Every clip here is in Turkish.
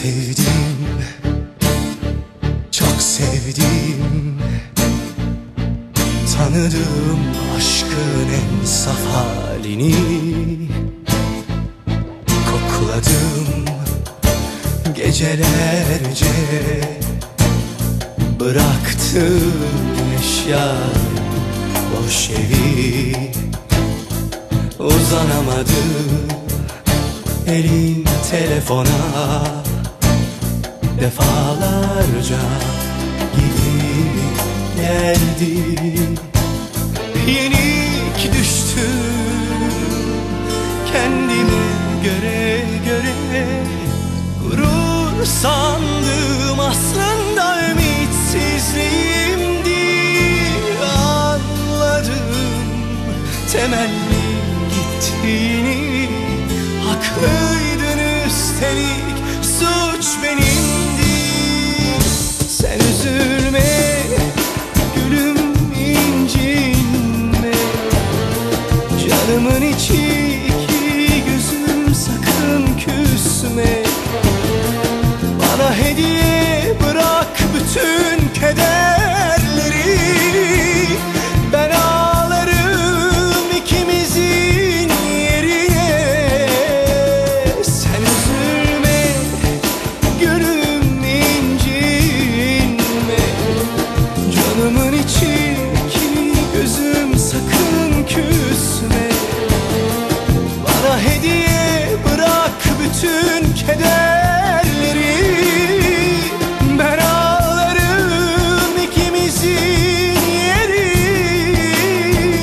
sevdim, çok sevdim. Tanıdım aşkın en saf halini, kokladım gecelerce. Bıraktım eşya boş evi, uzanamadım elin telefona. Defalarca gidip geldi, yenik düştüm kendime göre göre. Gurur sandım aslında ümitsizliğimdi. Anladım temelli gittiğini, haklıydın üstelik suç benimdi. Sen üzülme gülüm, incinme, canımın içi iki gözüm sakın küsme. Bana hediye bırak bütün kederleri, ben ağlarım ikimizin yerine. Sen üzülme gülüm, incinme, canımın içi iki gözüm sakın küsme. Bana hediye bırak bütün kederleri, ben ağlarım ikimizin yerine.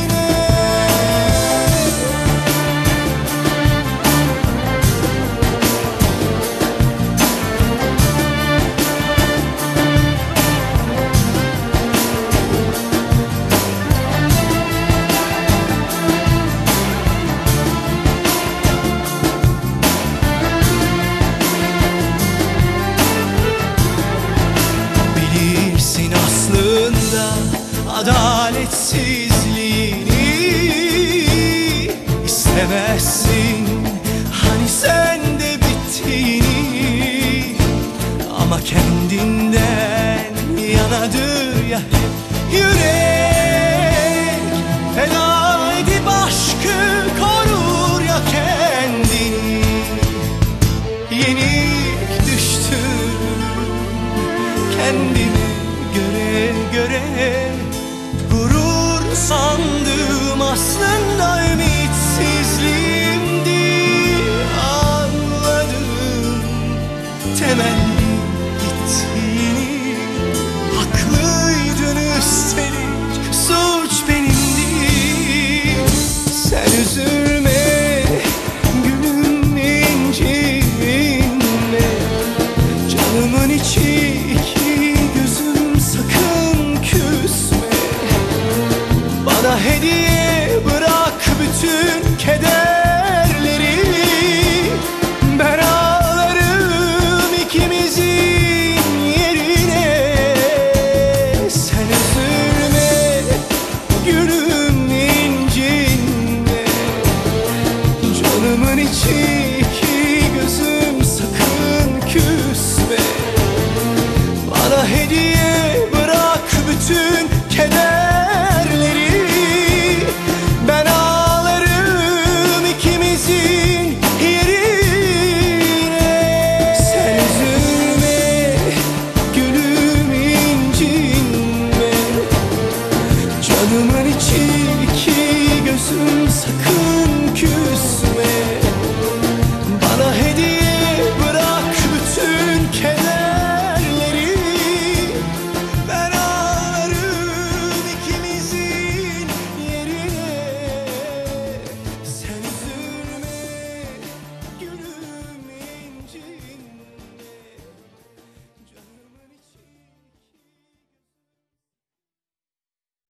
Bilirsin aslında adaletsizliğini, istemezsin hani sen de bittiğini. Ama kendinden yanadır ya hep yürek, feda edip aşkı korur ya kendini. Yenik düştüm kendime göre göre. Gurur sandım aslında ümitsizliğimdi. Anladım temelli gittiğini, haklıydın üstelik suç benimdi. Sen üzülme gülüm, incinme, canımın içi iki gözüm sakın küsme. Bana hediye bırak bütün keder